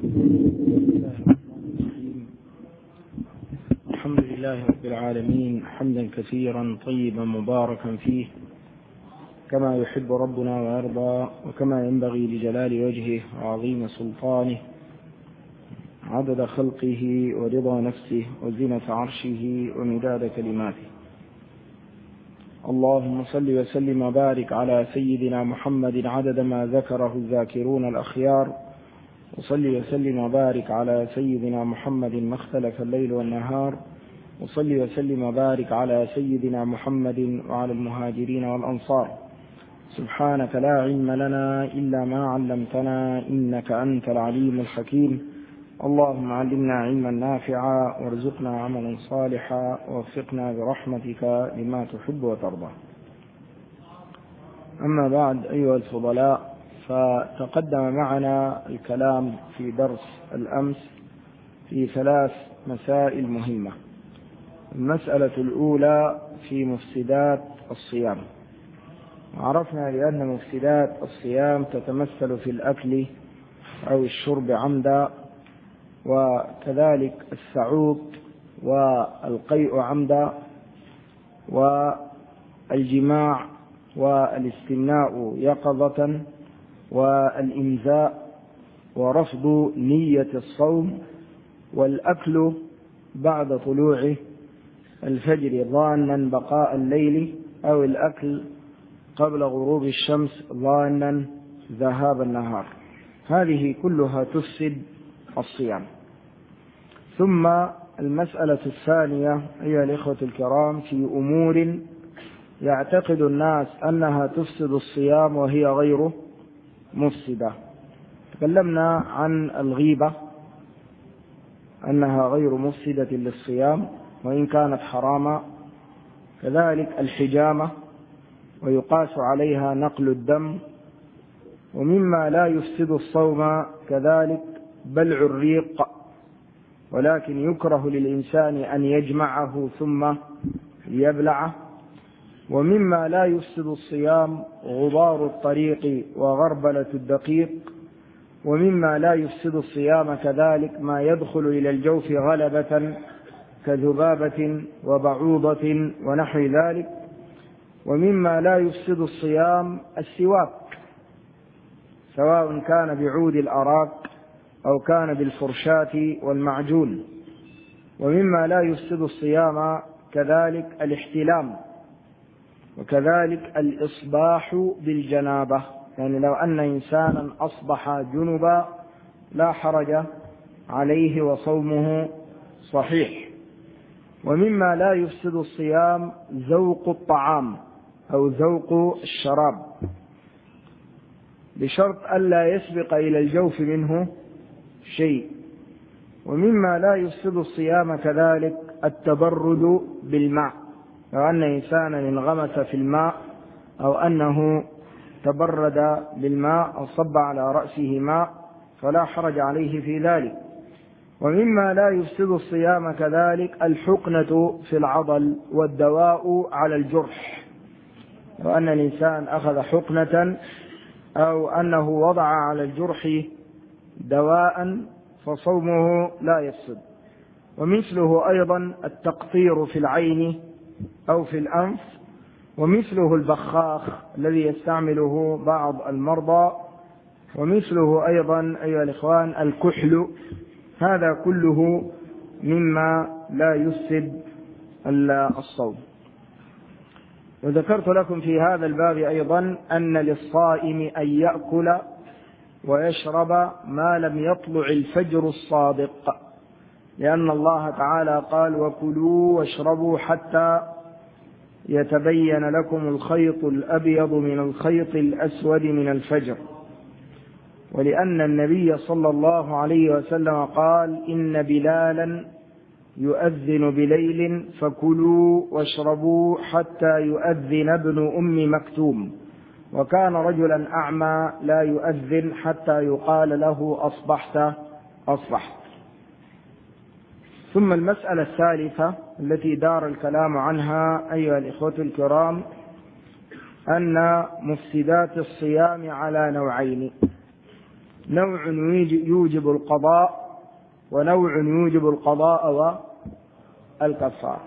الحمد لله رب العالمين، حمدا كثيرا طيبا مباركا فيه كما يحب ربنا ويرضى، وكما ينبغي لجلال وجهه وعظيم سلطانه، عدد خلقه ورضا نفسه وزنة عرشه ومداد كلماته. اللهم صل وسلم وبارك على سيدنا محمد عدد ما ذكره الذاكرون الأخيار، وصل وسلم وبارك على سيدنا محمد ما اختلف الليل والنهار، وصل وسلم وبارك على سيدنا محمد وعلى المهاجرين والأنصار. سبحانك لا علم لنا إلا ما علمتنا إنك أنت العليم الحكيم. اللهم علمنا علما نافعا وارزقنا عملا صالحا ووفقنا برحمتك لما تحب وترضى. أما بعد، أيها الفضلاء، فتقدم معنا الكلام في درس الأمس في 3 مسائل مهمة. المسألة الأولى في مفسدات الصيام. عرفنا بأن مفسدات الصيام تتمثل في الأكل أو الشرب عمدا، وكذلك السعوط والقيء عمدا، والجماع والاستمناء يقظة، والإمزاء، ورفض نية الصوم، والأكل بعد طلوع الفجر ظانا بقاء الليل، أو الأكل قبل غروب الشمس ظانا ذهاب النهار. هذه كلها تفسد الصيام. ثم المسألة الثانية أيها الإخوة الكرام في أمور يعتقد الناس أنها تفسد الصيام وهي غير مفسدة. تكلمنا عن الغيبة أنها غير مفسدة للصيام وإن كانت حراما، كذلك الحجامة ويقاس عليها نقل الدم. ومما لا يفسد الصوم كذلك بلع الريق، ولكن يكره للإنسان أن يجمعه ثم يبلعه. ومما لا يفسد الصيام غبار الطريق وغربلة الدقيق. ومما لا يفسد الصيام كذلك ما يدخل إلى الجوف غلبة كذبابة وبعوضة ونحو ذلك. ومما لا يفسد الصيام السواك، سواء كان بعود الأراك أو كان بالفرشاة والمعجون. ومما لا يفسد الصيام كذلك الاحتلام، وكذلك الإصباح بالجنابة، يعني لو أن إنسانا أصبح جنبا لا حرج عليه وصومه صحيح. ومما لا يفسد الصيام ذوق الطعام أو ذوق الشراب، بشرط ألا يسبق إلى الجوف منه شيء. ومما لا يفسد الصيام كذلك التبرد بالماء، لو أن إنسانا انغمس في الماء أو أنه تبرد بالماء أو صب على رأسه ماء فلا حرج عليه في ذلك. ومما لا يفسد الصيام كذلك الحقنة في العضل والدواء على الجرح، لو أن الإنسان أخذ حقنة أو أنه وضع على الجرح دواء فصومه لا يفسد. ومثله أيضا التقطير في العين أو في الأنف، ومثله البخاخ الذي يستعمله بعض المرضى، ومثله أيضا أيها الإخوان الكحل. هذا كله مما لا يفسد الصوم. وذكرت لكم في هذا الباب أيضا أن للصائم أن يأكل ويشرب ما لم يطلع الفجر الصادق، لأن الله تعالى قال: وكلوا واشربوا حتى يتبين لكم الخيط الأبيض من الخيط الأسود من الفجر. ولأن النبي صلى الله عليه وسلم قال: إن بلالا يؤذن بليل فكلوا واشربوا حتى يؤذن ابن أم مكتوم، وكان رجلا أعمى لا يؤذن حتى يقال له أصبحت أصبحت. ثم المسألة الثالثة التي دار الكلام عنها أيها الإخوة الكرام أن مفسدات الصيام على نوعين: نوع يوجب القضاء ونوع يوجب القضاء والكفارة.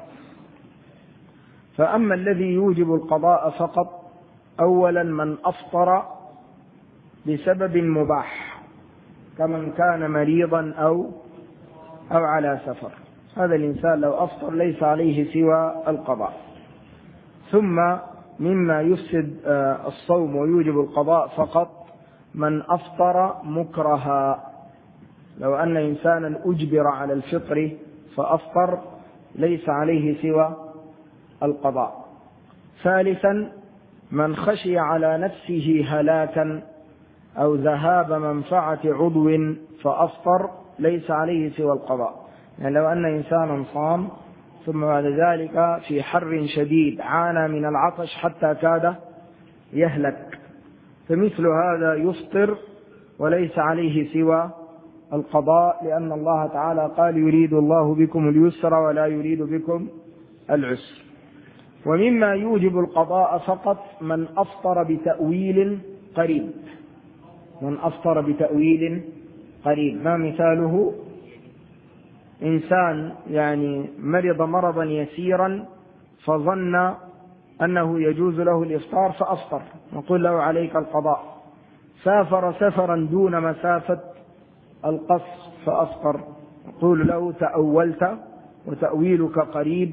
فأما الذي يوجب القضاء فقط، أولا من أفطر بسبب مباح كمن كان مريضا أو على سفر، هذا الإنسان لو أفطر ليس عليه سوى القضاء. ثم مما يفسد الصوم ويوجب القضاء فقط من أفطر مكرها، لو أن إنسانا أجبر على الفطر فأفطر ليس عليه سوى القضاء. ثالثا من خشي على نفسه هلاكا أو ذهاب منفعة عضو فأفطر ليس عليه سوى القضاء. يعني لو أن إنسانا صام ثم بعد ذلك في حر شديد عانى من العطش حتى كاد يهلك، فمثل هذا يفطر وليس عليه سوى القضاء، لأن الله تعالى قال يريد الله بكم اليسر ولا يريد بكم العسر. ومما يوجب القضاء فقط من أفطر بتأويل قريب. من أفطر بتأويل قريب، ما مثاله؟ إنسان يعني مرض مرضا يسيرا فظن أنه يجوز له الإفطار فأفطر، نقول له عليك القضاء. سافر سفرا دون مسافة القصر فأفطر، نقول له تأولت وتأويلك قريب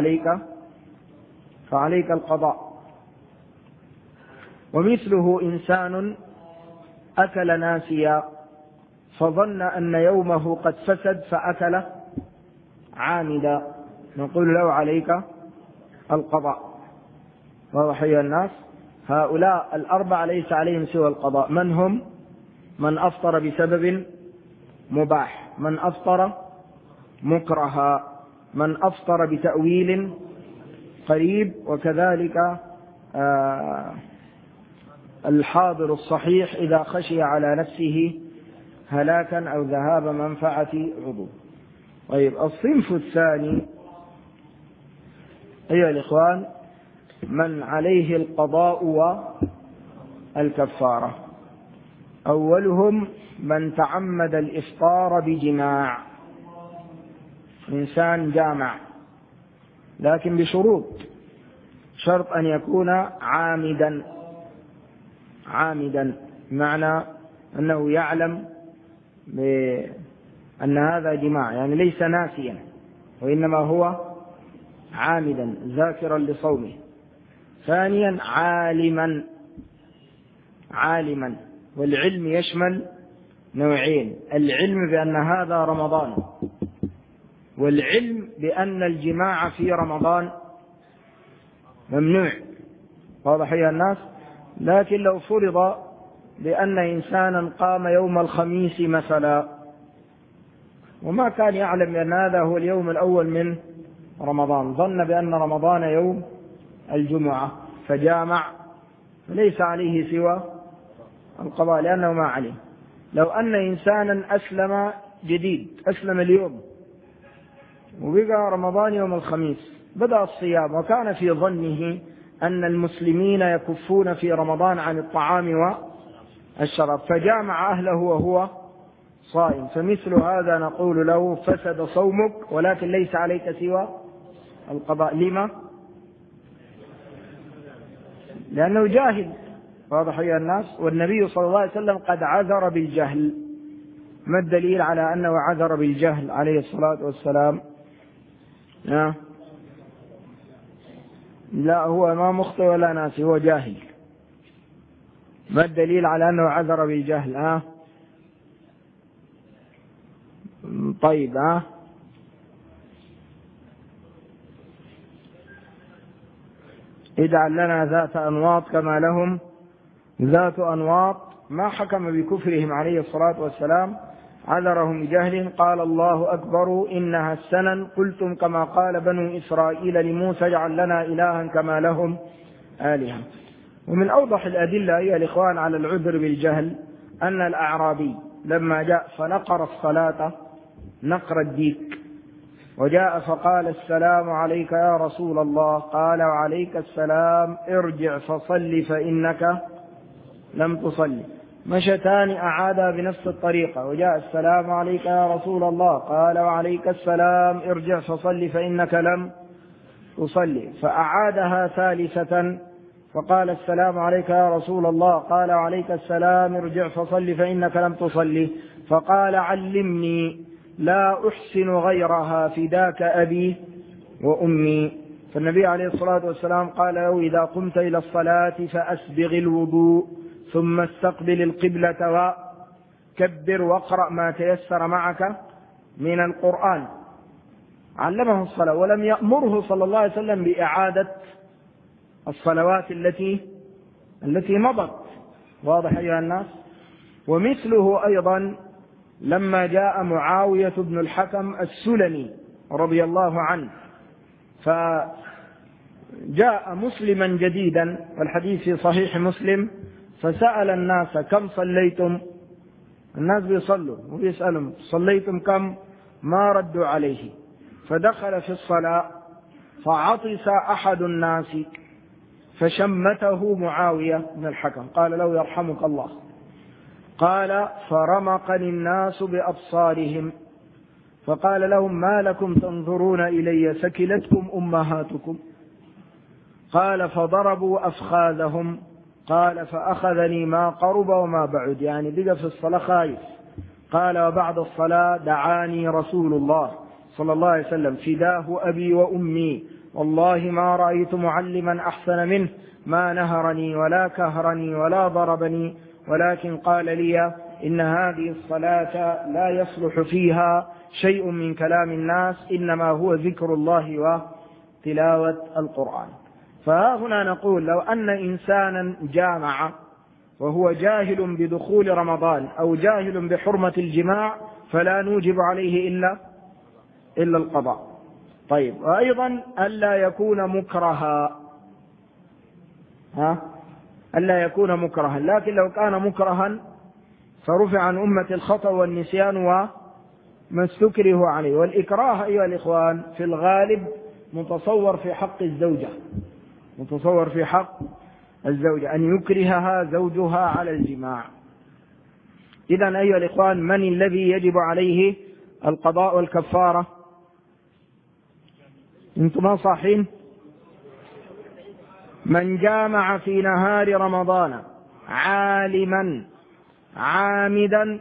فعليك القضاء. ومثله إنسان أكل ناسيا فظن أن يومه قد فسد فأكل عامدا، نقول له عليك القضاء. واضح يا الناس؟ هؤلاء الأربعة ليس عليهم سوى القضاء. من هم؟ من أفطر بسبب مباح، من أفطر مكرها، من أفطر بتأويل قريب، وكذلك الحاضر الصحيح إذا خشي على نفسه هلاكا أو ذهاب منفعة عضو. طيب، الصنف الثاني أيها الإخوان من عليه القضاء والكفارة. أولهم من تعمد الإفطار بجماع، إنسان جامع لكن بشروط، شرط أن يكون عامدا، معنى أنه يعلم بأن هذا جماع، يعني ليس ناسيا وإنما هو عامدا ذاكرا لصومه. ثانيا عالما، والعلم يشمل نوعين: العلم بأن هذا رمضان، والعلم بأن الجماع في رمضان ممنوع. واضح يا الناس؟ لكن لو فرض بأن إنسانا قام يوم الخميس مثلا وما كان يعلم بأن هذا هو اليوم الأول من رمضان، ظن بأن رمضان يوم الجمعة فجامع، فليس عليه سوى القضاء لأنه ما عليه. لو أن إنسانا أسلم جديد، أسلم اليوم وبقى رمضان يوم الخميس، بدأ الصيام وكان في ظنه أن المسلمين يكفون في رمضان عن الطعام والشراب فجامع أهله وهو صائم، فمثل هذا نقول له فسد صومك ولكن ليس عليك سوى القضاء. لما؟ لأنه جاهل. واضح يا الناس؟ والنبي صلى الله عليه وسلم قد عذر بالجهل. ما الدليل على أنه عذر بالجهل عليه الصلاة والسلام؟ لا، هو ما مخطئ ولا ناسي، هو جاهل. ما الدليل على أنه عذر بالجهل؟ طيب، اجعل لنا ذات أنواط كما لهم ذات أنواط. ما حكم بكفرهم عليه الصلاة والسلام، عذرهم بجهل. قال الله أكبر إنها السنن قلتم كما قال بنو إسرائيل لموسى اجعل لنا إلها كما لهم آلهة. ومن أوضح الأدلة أيها الإخوان على العذر بالجهل أن الأعرابي لما جاء فنقر الصلاة نقر الديك، وجاء فقال السلام عليك يا رسول الله، قال وعليك السلام ارجع فصل فإنك لم تصلي. مشتان أعادا بنفس الطريقة، وجاء السلام عليك يا رسول الله، قال وعليك السلام، ارجع فصل فإنك لم تصلي، فأعادها ثالثة فقال السلام عليك يا رسول الله، قال وعليك السلام، ارجع فصل فإنك لم تصلي، فقال علمني لا أحسن غيرها فداك أبي وأمي. فالنبي عليه الصلاة والسلام قال له إذا قمت إلى الصلاة فأسبغ الوضوء ثم استقبل القبلة وكبر واقرأ ما تيسر معك من القرآن. علمه الصلاة ولم يأمره صلى الله عليه وسلم بإعادة الصلوات التي مضت. واضح أيها الناس؟ ومثله أيضا لما جاء معاوية بن الحكم السلمي رضي الله عنه، فجاء مسلما جديدا، والحديث في صحيح مسلم، فسأل الناس كم صليتم؟ الناس بيصلوا وبيسألهم صليتم كم؟ ما ردوا عليه، فدخل في الصلاة فعطس أحد الناس فشمته معاوية بن الحكم، قال له يرحمك الله، قال فرمقني الناس بأبصارهم، فقال لهم ما لكم تنظرون إلي سكلتكم أمهاتكم؟ قال فضربوا أفخاذهم، قال فأخذني ما قرب وما بعد، يعني بقى في الصلاة خايف. قال وبعد الصلاة دعاني رسول الله صلى الله عليه وسلم فداه أبي وأمي، والله ما رأيت معلما أحسن منه، ما نهرني ولا كهرني ولا ضربني، ولكن قال لي إن هذه الصلاة لا يصلح فيها شيء من كلام الناس، إنما هو ذكر الله وتلاوة القرآن. فهنا نقول لو أن إنسانا جامع وهو جاهل بدخول رمضان أو جاهل بحرمة الجماع فلا نوجب عليه إلا القضاء. طيب، وأيضا ألا يكون مكرها، ألا يكون مكرها، لكن لو كان مكرها فرفع عن أمة الخطأ والنسيان وما استكره عليه. والإكراه أيها الإخوان في الغالب متصور في حق الزوجة، متصور في حق الزوجة أن يكرهها زوجها على الجماع. إذن أيها الإخوان من الذي يجب عليه القضاء والكفارة؟ أنتم ما صاحين؟ من جامع في نهار رمضان عالما عامدا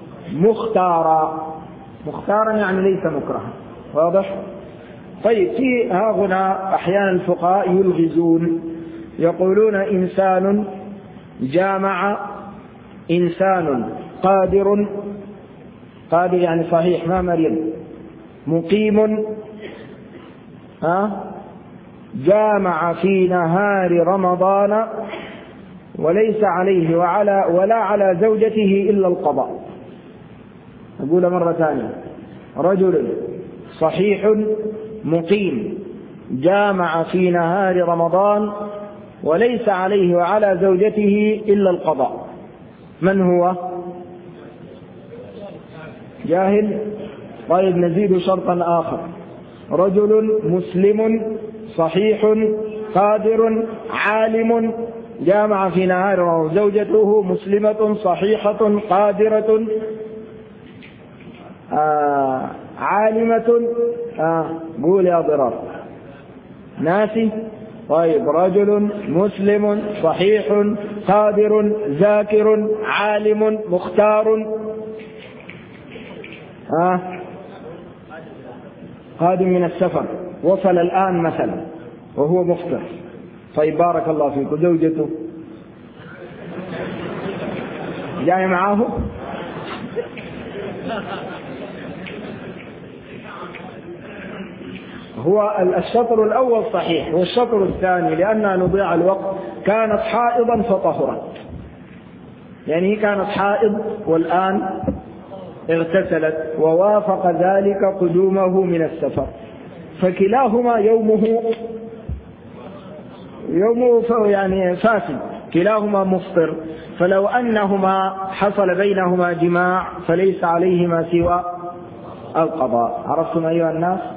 مختارا يعني ليس مكرها. واضح؟ طيب، في هنا أحيانا الفقهاء يلغزون، يقولون إنسان جامع، إنسان قادر يعني صحيح ما مريض، مقيم، جامع في نهار رمضان وليس عليه ولا على زوجته إلا القضاء. أقول مرة ثانية، رجل صحيح مقيم جامع في نهار رمضان وليس عليه وعلى زوجته إلا القضاء، من هو؟ جاهل؟ طيب نزيد شرطا آخر، رجل مسلم صحيح قادر عالم جامع في نهار رمضان، زوجته مسلمة صحيحة قادرة عالمة، قول يا ضرار ناسي. طيب، رجل مسلم صحيح قادر ذاكر عالم مختار، قادم من السفر وصل الآن مثلا وهو مفطر. طيب بارك الله فيك، زوجته جاي معاه؟ هو الشطر الأول صحيح، والشطر الثاني لأنها نضيع الوقت كانت حائضا فطهرت، يعني هي كانت حائض والآن اغتسلت ووافق ذلك قدومه من السفر، فكلاهما يومه يعني فاسد، كلاهما مفطر، فلو أنهما حصل بينهما جماع فليس عليهما سوى القضاء. عرفتم أيها الناس؟